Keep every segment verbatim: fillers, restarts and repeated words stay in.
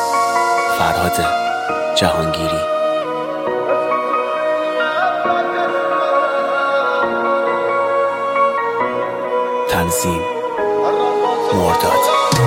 فرهاد جهانگیری. تنظیم مرداد.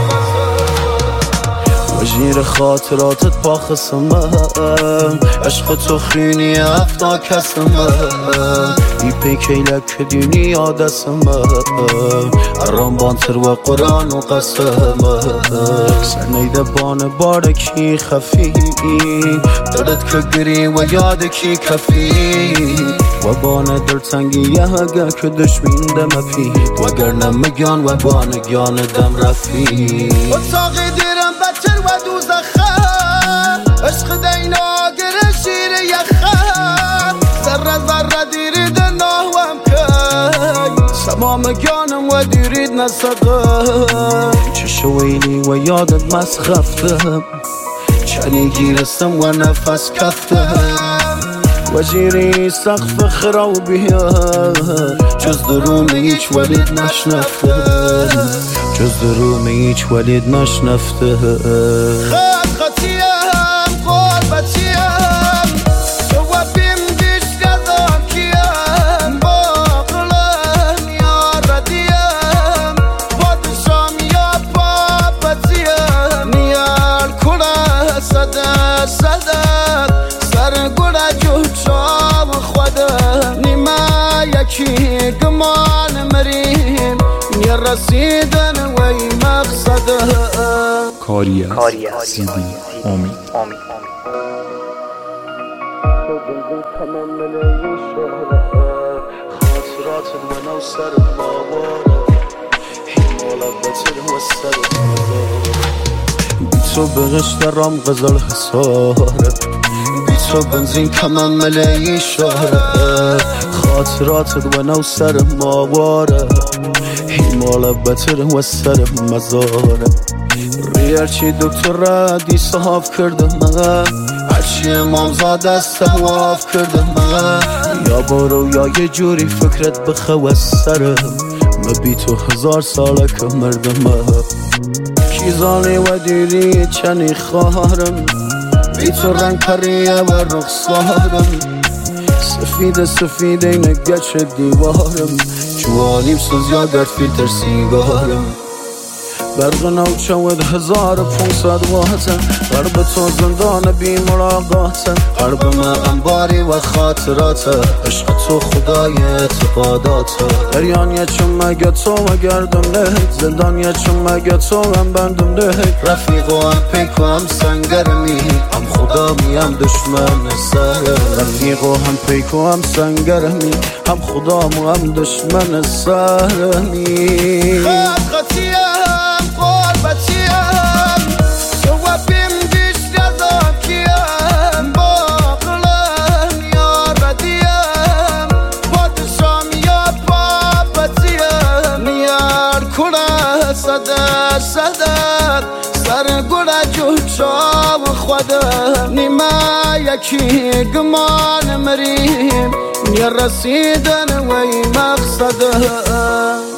وجیر خاطراتت با خسمم، عشق تو خینی افتا کسمم، ای پیکیلک که دینی آدسمم، ارام بانتر و قرآن و قسمم، سنیده بان بارکی خفی، دلت که گری و یاد کی کفی، و بان در تنگی یه هگه که دشمین دم پید، وگر نمگان و بانگان دم رفی، و تاقی دیرم بچر و دوزخه، عشق دینا گره شیر یخه، ذره ذره دیرید ناوم که، سمام گانم و دیرید نسقه، چشو ویلی و یادت مسخفتم، چنی گیرستم و نفس کفتم، وجیری سقف خرابیه، جز دروم هیچ ولید نشنفته، جز دروم هیچ ولید نشنفته. خط خطیم قربتیم، تو و بیم دیش گذام کیم، باقلم یا ردیم، پادشام یا پاپتیم، نیار کره صده صده، سر گره جوچام خوده، نیمه یکی گمان مریم، نی رسیدن وی مقصده. کاری از سیدی امید. خاطرات من و سر باباره، حمال بطر و سر بی تو بغش درام غزل حساره، بی تو بنزین کمم ملی شهره، خاطرات من و سر ماواره، حمال بطر و سر مزاره، ریرچی دکتر را دی صحاف کرده من، هرچی امام زاده است تواف کرده من، یا برو یا یه جوری فکرت بخواه سرم، مبی تو هزار ساله که مردم، کیزانی و دیری چنی خواهرم، بی تو رنگ پریه و رخصارم، سفید سفید اینه گچ دیوارم، جوانیم سوز یا گر فیلتر سیگارم، برق نوچود هزار پونصد واتن، قرب تو زندان بی ملاقاتن، قرب من انباری و خاطراته، عشق تو خدای اعتقاداته، دریانیه چون مگه تو و گردم نهید، زندانیه چون مگه تو هم بندم نهید، رفیق و هم پیک و هم سنگرمی، هم خدا می هم دشمن سر، رفیق و هم پیک و هم سنگرمی، هم خدا و هم دشمن سرمی. خط خطیه قربتیم، تو و بیم دیش گذام کیم، باقلم یا ردیم، پادشام یا پاپتیم، نیار کره صده صده، سر گره جوچام خوده، نیمه یکی گمان مریم، نی رسیدن وی مقصده.